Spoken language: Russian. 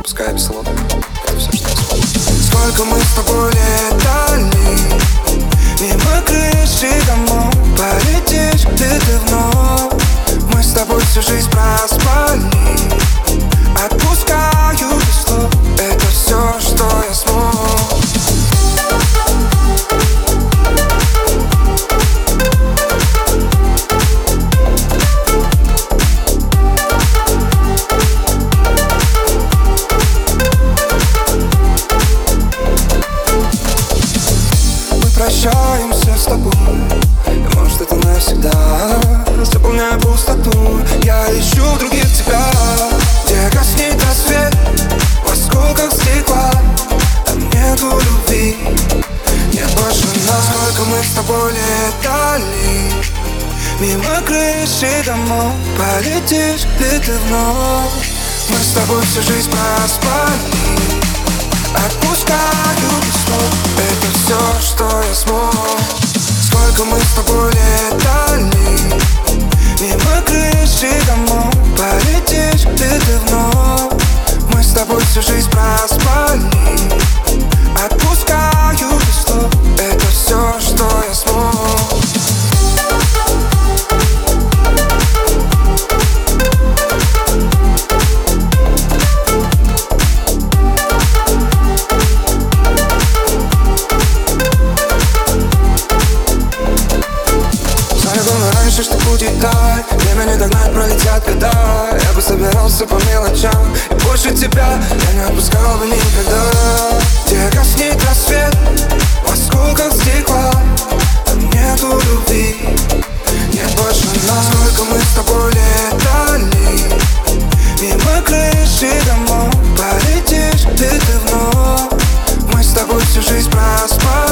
Пускай без слов, это все, что я смогу. Сколько мы с тобой летали мимо крыши домов, полетишь ты вновь. Мы с тобой всю жизнь проспали. Отпускаю без слов, это все, что я смог. Прощаемся с тобой, и может это навсегда. Заполняю пустоту, я ищу в других тебя, где гаснет рассвет в осколках стекла. Там нету любви, нет больше нас. Сколько мы с тобой летали мимо крыши домов, полетишь ли ты вновь? Мы с тобой всю жизнь проспали. Отпускаю без слов, это все, что я смог. Сколько мы с тобой летали мимо крыши домов, полетишь ли ты вновь? Мы с тобой всю жизнь проспали. Отпускаю без слов, это все, что я смог. Что будет так, время не догнать, пролетят года. Я бы собирался по мелочам, и больше тебя я не отпускал бы никогда. Где гаснет рассвет в осколках стекла, там нету любви, нет больше нас. Сколько мы с тобой летали мимо крыши домов, полетишь ли ты вновь? Мы с тобой всю жизнь проспали.